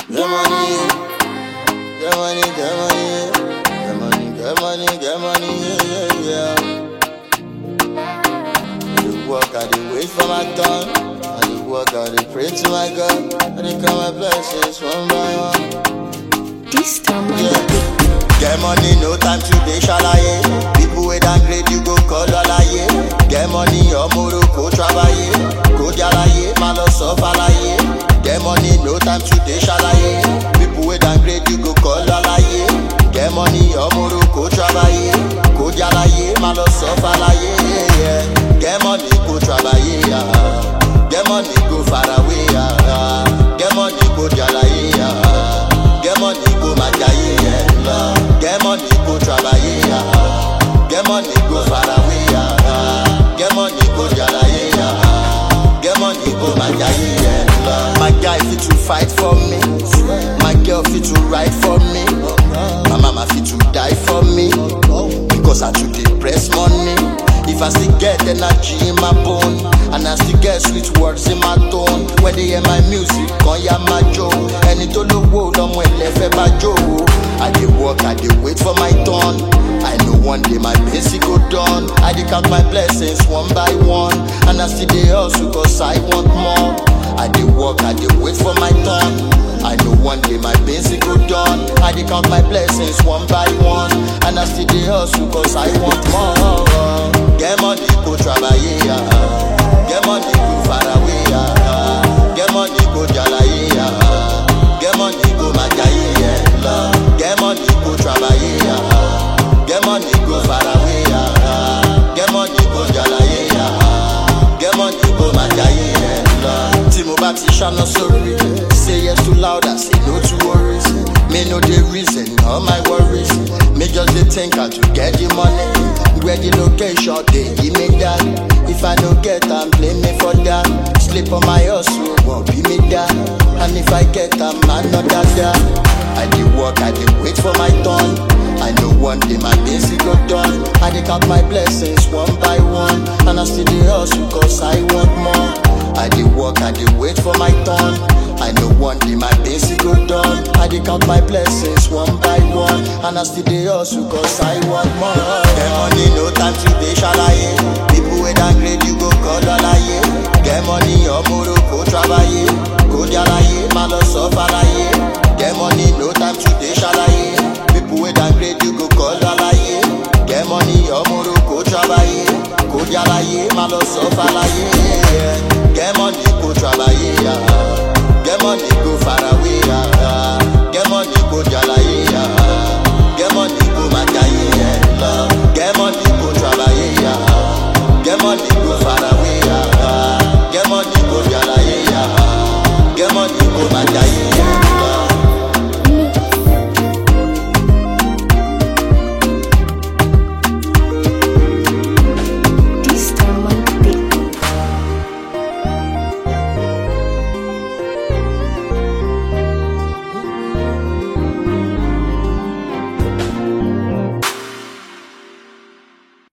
Get money, get money, get money, get money, get money, get money, yeah. I dey work, I dey wait for my turn. I dey work, I dey pray to my God. I dey count my blessings one by one. This time on Yeah. the beat. Get money, no time to dey shalaye. People wey downgrade you go call alaye. Get money, ọmọrò kò trabaye. Kò jalaye, má lọ sọ falaye. Get money, no time to dey shalaye. People wey downgrade you go call alaye. Get money, ọmọrò kò trabaye. Kò jalaye, má lọ sọ falaye. Get money, go trabaye. Get money, go far away. Get money, go jalaye. Get money, go majaye. Get money, go trabaye. Get money, go far away. Get money, go jalaye. Get money, go majaye. My guy fit to fight for me. My girl fit to ride for me. My mama fit to die for me. Because I too dey press money. If I still get energy in my bone, and I still get sweet words in my tone, when they hear my music, kan ya ma jó. Ẹni tó lówó lọ́mọ ẹlẹ́fẹ́ bá jó. I dey work, I dey wait for my turn. I know one day my basic go done. I dey count my blessings one by one, and I still dey hustle cause I want more. I dey work, I dey wait for my turn. I know one day my basic go done. I dey count my blessings one by one, and I still dey hustle cause I want more. Get money, go trabaye. Get money, go far away. Get money, go jalaye. Get money, go majaye. Get money, go trabaye. Get money, go far away. Get money, go jalaye. Get money, go majaye. Tí mo bá ti ṣáná sórí, say yes too loud, I say no to worries. Me know the reason, all my worries. Me just dey think how to get the money. Where the location, they give me that. If I don't get am, blame me for that. Sleep on my hustle, won't be me that. And if I get am, man, not that. I dey work, I dey wait for my turn. I know one day my basic go done. I dey count my blessings one by one, and I still dey hustle cause I want more. I dey work, I dey wait for my turn. I know one day my basic go done. I dey count my blessings one by one, and I still dey hustle cause I want more. Get money, no time to dey shalaye. People wey downgrade you go call alaye. Get money, ọmọrò kò trabaye. Kò jalaye, má lọ sọ falaye. Get money, no time to dey shalaye. People wey downgrade you go call alaye. Get money, ọmọrò kò trabaye. Kò jalaye, má lọ sọ falaye.